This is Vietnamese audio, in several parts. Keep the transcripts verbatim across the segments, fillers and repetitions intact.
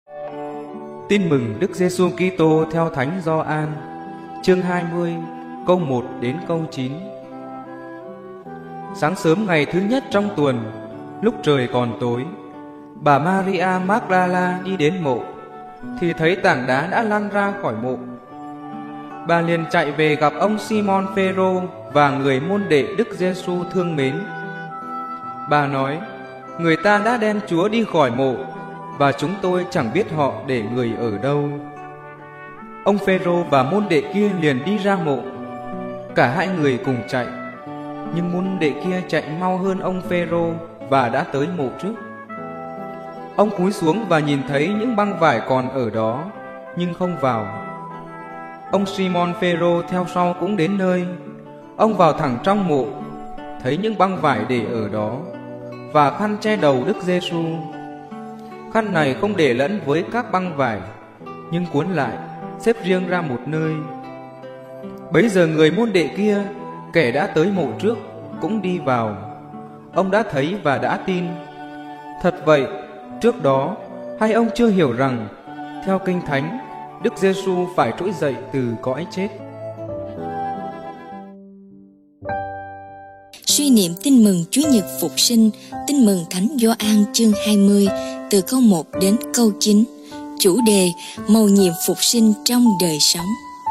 Tin mừng Đức Giêsu Kitô theo Thánh Gioan, chương hai mươi, câu một đến câu chín. Sáng sớm ngày thứ nhất trong tuần, lúc trời còn tối, bà Maria Magdala đi đến mộ, thì thấy tảng đá đã lăn ra khỏi mộ. Bà liền chạy về gặp ông Simon Phêrô và người môn đệ Đức Giêsu thương mến. Bà nói: người ta đã đem Chúa đi khỏi mộ, và chúng tôi chẳng biết họ để người ở đâu. Ông Phêrô và môn đệ kia liền đi ra mộ. Cả hai người cùng chạy, nhưng môn đệ kia chạy mau hơn ông Phêrô và đã tới mộ trước. Ông cúi xuống và nhìn thấy những băng vải còn ở đó, nhưng không vào. Ông Simon Phêrô theo sau cũng đến nơi. Ông vào thẳng trong mộ, thấy những băng vải để ở đó và khăn che đầu Đức Giêsu. Khăn này không để lẫn với các băng vải, nhưng cuốn lại, xếp riêng ra một nơi. Bấy giờ người môn đệ kia, kẻ đã tới mộ trước, cũng đi vào. Ông đã thấy và đã tin. Thật vậy, trước đó hay ông chưa hiểu rằng theo Kinh Thánh, Đức Giêsu phải trỗi dậy từ cõi chết. Suy niệm tin mừng Chúa Nhật Phục Sinh. Tin mừng Thánh Gioan chương hai mươi, từ câu một đến câu chín. Chủ đề: mầu nhiệm phục sinh trong đời sống.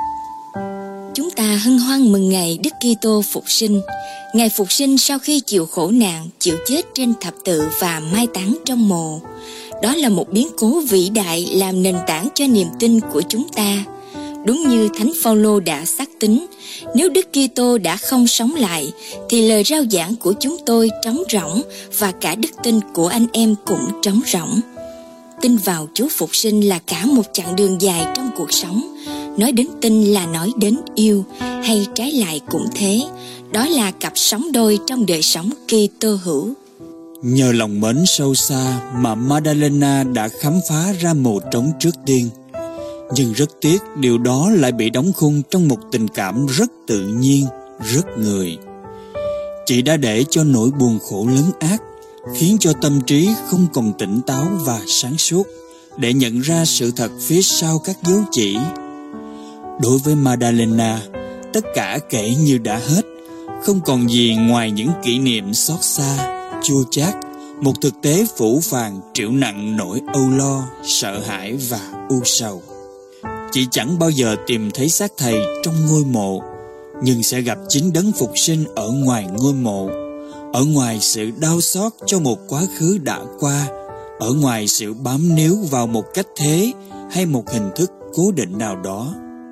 Chúng ta hân hoan mừng ngày Đức Kitô phục sinh. Ngày phục sinh sau khi chịu khổ nạn, chịu chết trên thập tự và mai táng trong mồ. Đó là một biến cố vĩ đại làm nền tảng cho niềm tin của chúng ta. Đúng như Thánh Phaolô đã xác tín, nếu Đức Kitô đã không sống lại, thì lời rao giảng của chúng tôi trống rỗng và cả đức tin của anh em cũng trống rỗng. Tin vào Chúa phục sinh là cả một chặng đường dài trong cuộc sống. Nói đến tin là nói đến yêu, hay trái lại cũng thế. Đó là cặp sóng đôi trong đời sống Kitô hữu. Nhờ lòng mến sâu xa mà Madalena đã khám phá ra mồ trống trước tiên. Nhưng rất tiếc điều đó lại bị đóng khung trong một tình cảm rất tự nhiên, rất người. Chị đã để cho nỗi buồn khổ lấn át, khiến cho tâm trí không còn tỉnh táo và sáng suốt để nhận ra sự thật phía sau các dấu chỉ. Đối với Madalena, tất cả kể như đã hết, không còn gì ngoài những kỷ niệm xót xa, chua chát, một thực tế phủ phàng trĩu nặng nỗi âu lo, sợ hãi và u sầu. Chị chẳng bao giờ tìm thấy xác thầy trong ngôi mộ, nhưng sẽ gặp chính đấng phục sinh ở ngoài ngôi mộ, ở ngoài sự đau xót cho một quá khứ đã qua, ở ngoài sự bám níu vào một cách thế hay một hình thức cố định nào đó.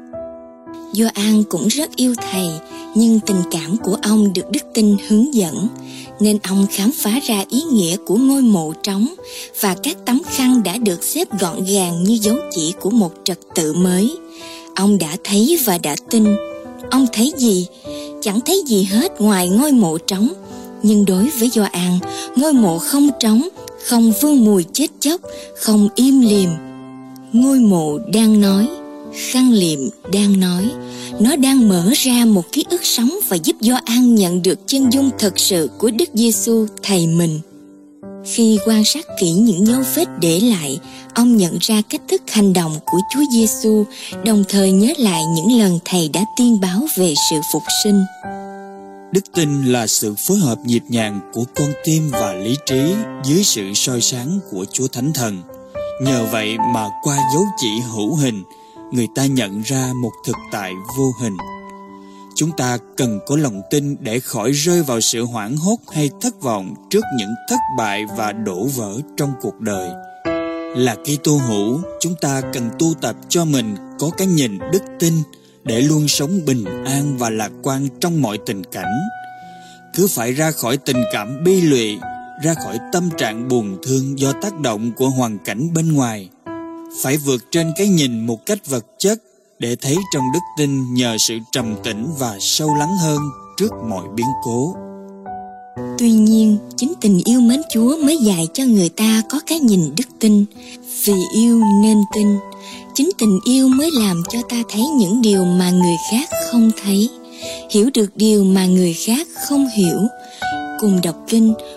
Gioan cũng rất yêu thầy, nhưng tình cảm của ông được đức tin hướng dẫn, nên ông khám phá ra ý nghĩa của ngôi mộ trống và các tấm khăn đã được xếp gọn gàng như dấu chỉ của một trật tự mới. Ông đã thấy và đã tin. Ông thấy gì? Chẳng thấy gì hết ngoài ngôi mộ trống. Nhưng đối với Gioan, ngôi mộ không trống, không vương mùi chết chóc, không im lìm. Ngôi mộ đang nói, khăn liệm đang nói. Nó đang mở ra một ký ức sống và giúp Gioan nhận được chân dung thật sự của Đức Giêsu thầy mình. Khi quan sát kỹ những dấu vết để lại, ông nhận ra cách thức hành động của Chúa Giêsu, đồng thời nhớ lại những lần thầy đã tiên báo về sự phục sinh. Đức tin là sự phối hợp nhịp nhàng của con tim và lý trí dưới sự soi sáng của Chúa Thánh Thần. Nhờ vậy mà qua dấu chỉ hữu hình, người ta nhận ra một thực tại vô hình. Chúng ta cần có lòng tin để khỏi rơi vào sự hoảng hốt hay thất vọng trước những thất bại và đổ vỡ trong cuộc đời. Là Kitô hữu, chúng ta cần tu tập cho mình có cái nhìn đức tin để luôn sống bình an và lạc quan trong mọi tình cảnh. Cứ phải ra khỏi tình cảm bi lụy, ra khỏi tâm trạng buồn thương do tác động của hoàn cảnh bên ngoài. Phải vượt trên cái nhìn một cách vật chất để thấy trong đức tin nhờ sự trầm tĩnh và sâu lắng hơn trước mọi biến cố. Tuy nhiên, chính tình yêu mến Chúa mới dạy cho người ta có cái nhìn đức tin. Vì yêu nên tin. Chính tình yêu mới làm cho ta thấy những điều mà người khác không thấy, hiểu được điều mà người khác không hiểu. Cùng đọc kinh,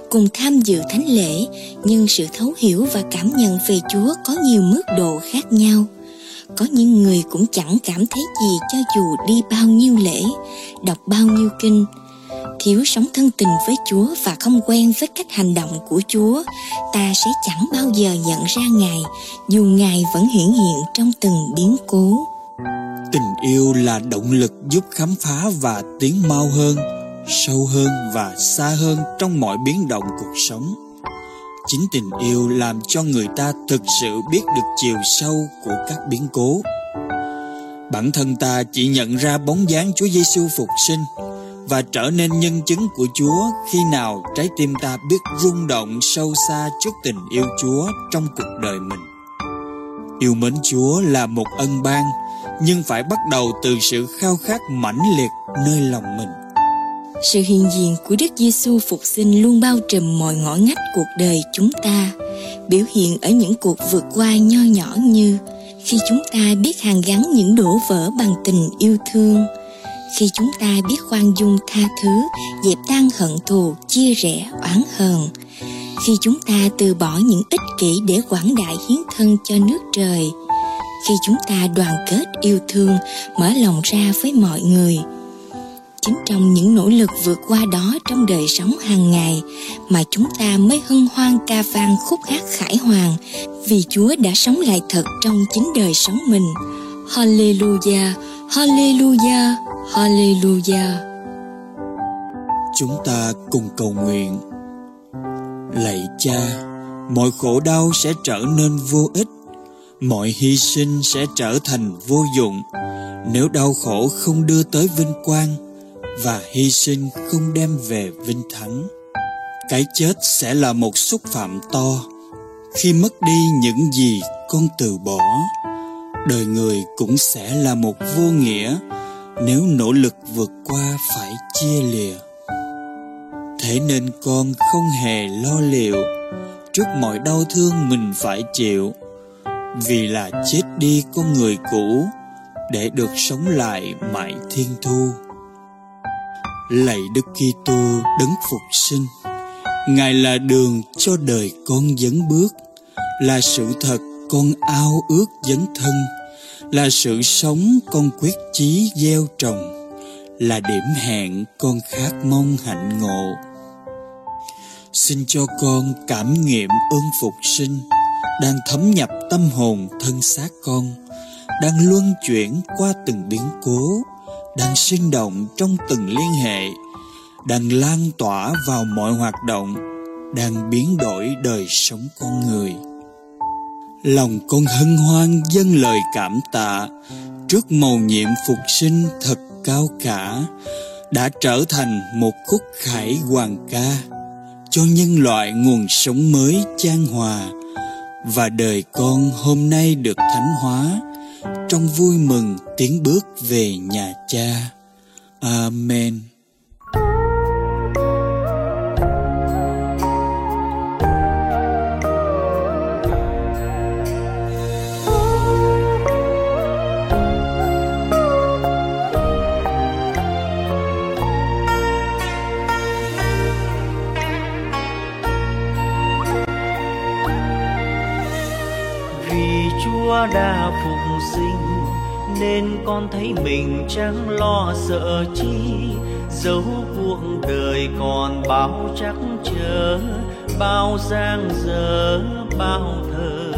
cùng tham dự thánh lễ, nhưng sự thấu hiểu và cảm nhận về Chúa có nhiều mức độ khác nhau. Có những người cũng chẳng cảm thấy gì cho dù đi bao nhiêu lễ, đọc bao nhiêu kinh. Thiếu sống thân tình với Chúa và không quen với cách hành động của Chúa, ta sẽ chẳng bao giờ nhận ra Ngài, dù Ngài vẫn hiển hiện trong từng biến cố. Tình yêu là động lực giúp khám phá và tiến mau hơn, sâu hơn và xa hơn trong mọi biến động cuộc sống. Chính tình yêu làm cho người ta thực sự biết được chiều sâu của các biến cố. Bản thân ta chỉ nhận ra bóng dáng Chúa Giêsu phục sinh và trở nên nhân chứng của Chúa khi nào trái tim ta biết rung động sâu xa trước tình yêu Chúa trong cuộc đời mình. Yêu mến Chúa là một ân ban, nhưng phải bắt đầu từ sự khao khát mãnh liệt nơi lòng mình. Sự hiện diện của Đức Giêsu phục sinh luôn bao trùm mọi ngõ ngách cuộc đời chúng ta, biểu hiện ở những cuộc vượt qua nho nhỏ như khi chúng ta biết hàn gắn những đổ vỡ bằng tình yêu thương, khi chúng ta biết khoan dung tha thứ, dẹp tan hận thù, chia rẽ, oán hờn, khi chúng ta từ bỏ những ích kỷ để quảng đại hiến thân cho nước trời, khi chúng ta đoàn kết yêu thương, mở lòng ra với mọi người. Chính trong những nỗ lực vượt qua đó trong đời sống hàng ngày mà chúng ta mới hân hoan ca vang khúc hát khải hoàn, vì Chúa đã sống lại thật trong chính đời sống mình. Hallelujah, Hallelujah, Hallelujah. Chúng ta cùng cầu nguyện. Lạy Cha, mọi khổ đau sẽ trở nên vô ích, mọi hy sinh sẽ trở thành vô dụng nếu đau khổ không đưa tới vinh quang và hy sinh không đem về vinh thắng. Cái chết sẽ là một xúc phạm to khi mất đi những gì con từ bỏ. Đời người cũng sẽ là một vô nghĩa nếu nỗ lực vượt qua phải chia lìa. Thế nên con không hề lo liệu trước mọi đau thương mình phải chịu, vì là chết đi con người cũ để được sống lại mãi thiên thu. Lạy Đức Kitô đấng phục sinh, Ngài là đường cho đời con dấn bước, là sự thật con ao ước dấn thân, là sự sống con quyết chí gieo trồng, là điểm hẹn con khát mong hạnh ngộ. Xin cho con cảm nghiệm ơn phục sinh đang thấm nhập tâm hồn thân xác con, đang luân chuyển qua từng biến cố, đang sinh động trong từng liên hệ, đang lan tỏa vào mọi hoạt động, đang biến đổi đời sống con người. Lòng con hân hoan dâng lời cảm tạ trước mầu nhiệm phục sinh thật cao cả, đã trở thành một khúc khải hoàng ca cho nhân loại nguồn sống mới chan hòa, và đời con hôm nay được thánh hóa trong vui mừng tiến bước về nhà Cha. Amen. Chúa đã phục sinh nên con thấy mình chẳng lo sợ chi, dẫu cuộc đời còn bao trắc trở, bao giang dở, bao thờ.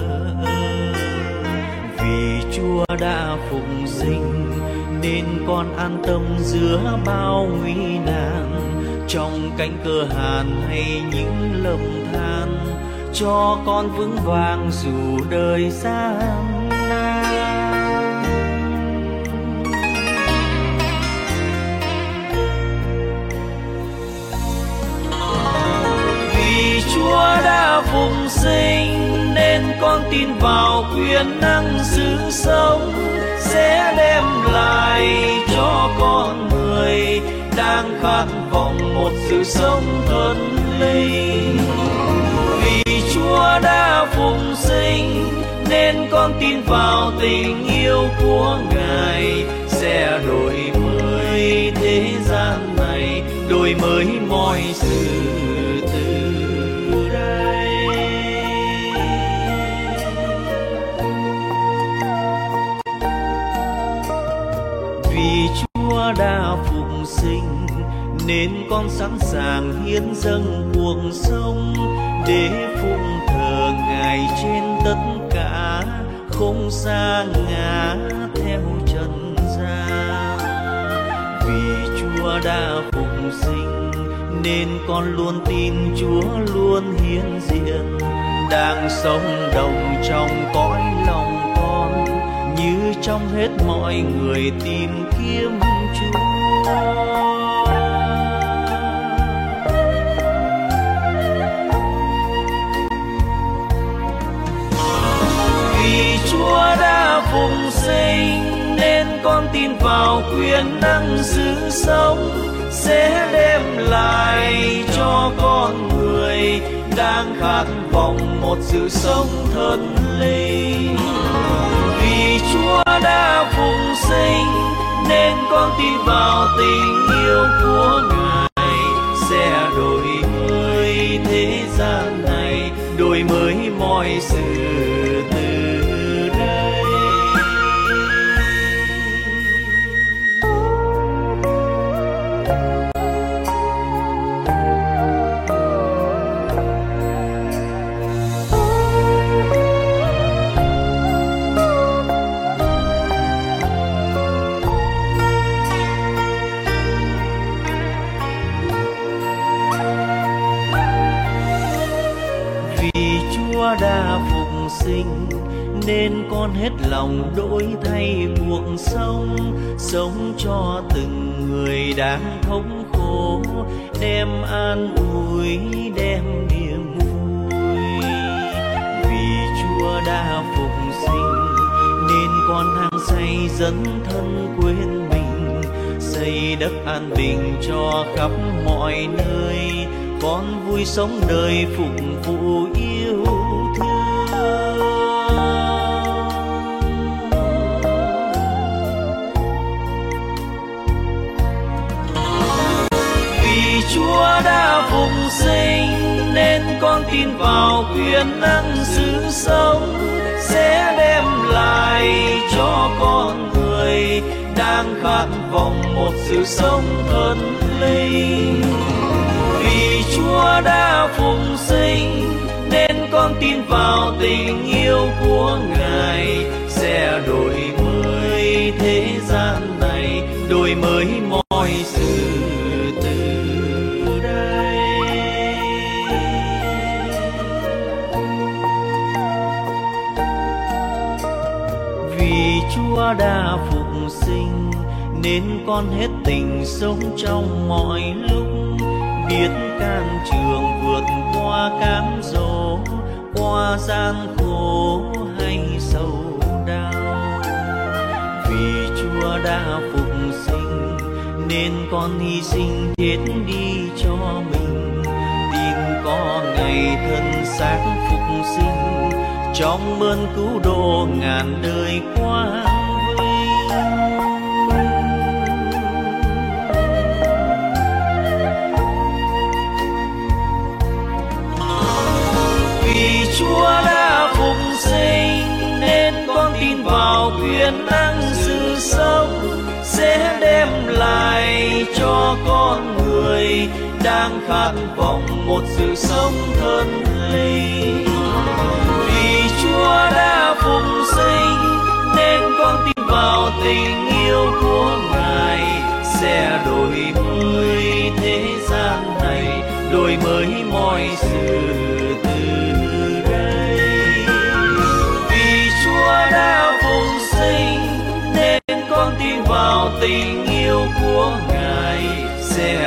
Vì Chúa đã phục sinh nên con an tâm giữa bao nguy nan, trong cánh cơ hàn hay những lầm than, cho con vững vàng dù đời gian nan. Vì Chúa đã phục sinh nên con tin vào quyền năng sự sống sẽ đem lại cho con người đang khát vọng một sự sống thuần linh. Chúa đã phục sinh nên con tin vào tình yêu của Ngài sẽ đổi mới thế gian này, đổi mới mọi sự từ nên con sẵn sàng hiến dâng cuộc sống để phụng thờ Ngài trên tất cả, không sa ngã theo trần gian. Vì Chúa đã phục sinh nên con luôn tin Chúa luôn hiện diện, đang sống đồng trong cõi lòng con, như trong hết mọi người tìm kiếm Chúa. Vì Chúa đã phục sinh nên con tin vào quyền năng sự sống sẽ đem lại cho con người đang khát vọng một sự sống thần linh. Vì Chúa đã phục sinh nên con tin vào tình yêu của Ngài sẽ đổi mới thế gian này, đổi mới mọi sự từ đây. Đã phục sinh nên con hết lòng đổi thay cuộc sống, sống cho từng người đang thống khổ, đem an ủi đem niềm vui. Vì Chúa đã phục sinh nên con hăng say dấn thân quên mình, xây đất an bình cho khắp mọi nơi, con vui sống đời phục vụ yêu thương. Vì Chúa đã phục sinh nên con tin vào quyền năng sự sống sẽ đem lại cho con người đang khát vọng một sự sống thần linh. Vì Chúa đã phục sinh nên con tin vào tình yêu của Ngài sẽ đổi mới thế gian này, đổi mới mọi sự từ đây. Vì Chúa đã phục sinh nên con hết tình sống trong mọi lúc, biết can trường vượt qua cám dỗ, qua gian khổ hay sầu đau. Vì Chúa đã phục sinh nên con hy sinh chết đi cho mình, tin có ngày thân xác phục sinh trong ơn cứu độ ngàn đời qua. Chúa đã phục sinh nên con tin vào quyền năng sự sống sẽ đem lại cho con người đang khát vọng một sự sống thần linh. Vì Chúa đã phục sinh nên con tin vào tình yêu của Ngài sẽ đổi mới thế gian này, đổi mới mọi sự từ đây. Vì Chúa đã phục sinh nên con tin vào tình yêu của Ngài sẽ